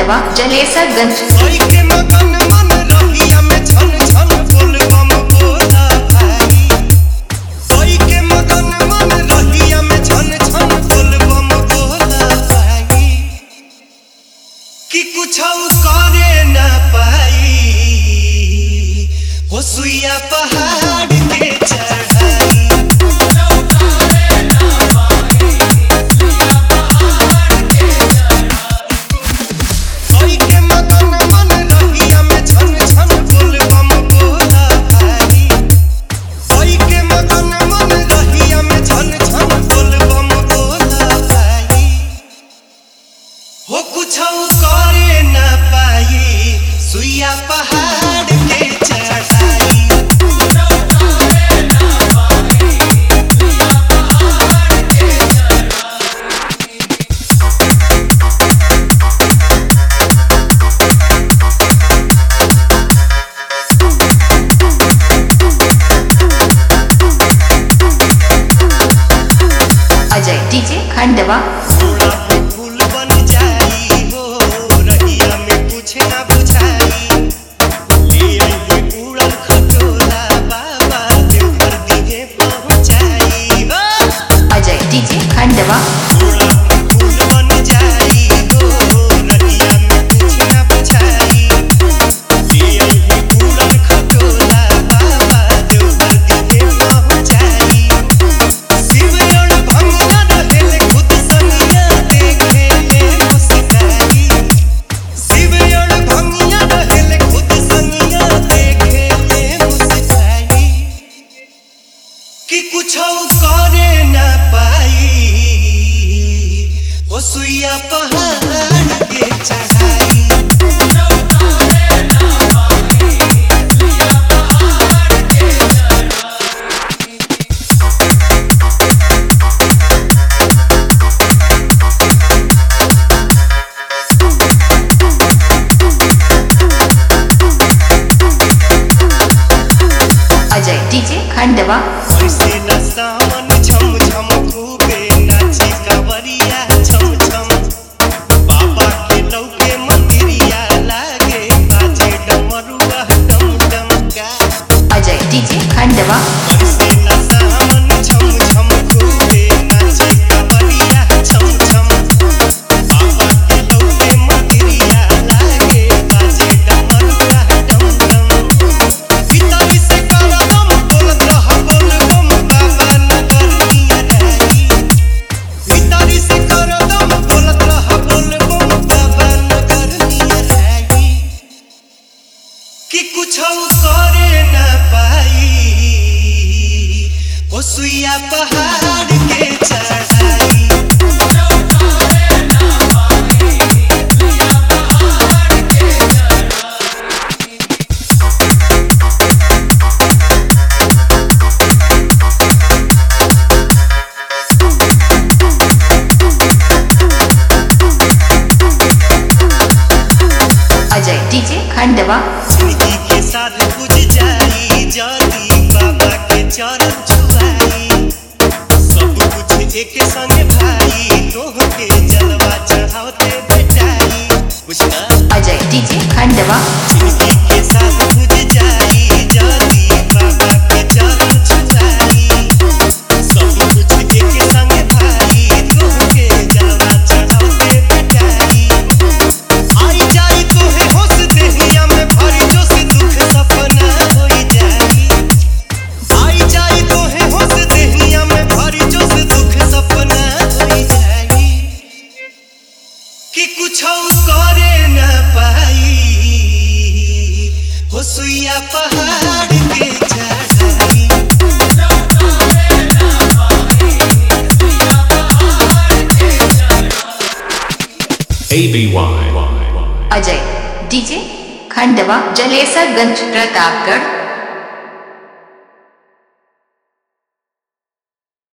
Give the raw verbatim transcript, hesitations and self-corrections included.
खंडवा जलेसरगंज। कि कुछ करे न पाई हो सुइया पहाड़ के चढ़ाई। सोई के मगन मन रहिया में छन छन बोल बम बोला भाई। सोई के मगन मन रहिया में छन छन बोल बम बोला भाई। हो कुछ करे न पाई सुइया पहाड़ के चढ़ाई। अजय डीजे खंडवा। फूल बन जाई हो रहिया में कुछ ना बुझाई। ले आइए उड़न खटोला बाबा देवर दिए पहुंचाई हो। अजय डीजे खंडवा। फूल बन जाई हो रहिया में कुछ ना बुझाई। ले आइए उड़न खटोला बाबा देवर दिए पहुंचाई। शिव और भंगा रहेले खुद संगिया देखे ले मुस्काई। शिव और भंगिया रहेले खुद संगिया देखे ले मुस्काई। कि कुछ करे न पाई वो सुइया पहाड़ के चढ़ाई। अजय डीजे खंडवा। ऐसे न सावन झम झम खूबे नाची कांवरिया छम छम। बाबा के लौके मंदिरिया लागे बाजे डमरुआ डम डम का। अजय डीजे खंडवा। ऐसे न सावन झम झम खूबे नाची कांवरिया छम छम। बाबा के लौके मंदिरिया लागे बाजे डमरुआ डम डम। भीतरी से करदम बोलत रह बोल बम बाबा नगर नियराई। भीतरी से करदम बोलत रह बोल बम बाबा नगर नियराई। कि कुछ करे न पाई वो सुइया पहाड़ के चढ़ाई। अजय डीजे खंडवा। जिंदगी के साथ बुझ जाई जाती बाबा के चरण छुआई। सब कुछ एक संग भाई तोह के जलवा चढ़ाते बेटाई। पूछना अजय डीजे खंडवा। जिंदगी के साथ बुझ जाई जाती बाबा के चरण छुआई। सब कुछ एक संग भाई तोह के जलवा चढ़ाते बेटाई। आई जाई तोहे होश देहिया में भरी जोश दुख सपना होई जाई। आई जाई तोहे होश देहिया में भरी जोश दुख सपना होई जाई। कि कुछ करे न पाई हो सुइया पहाड़ के चढ़ाई। A B Y Ajay DJ Khandwa Jalesarganj Pratapgarh.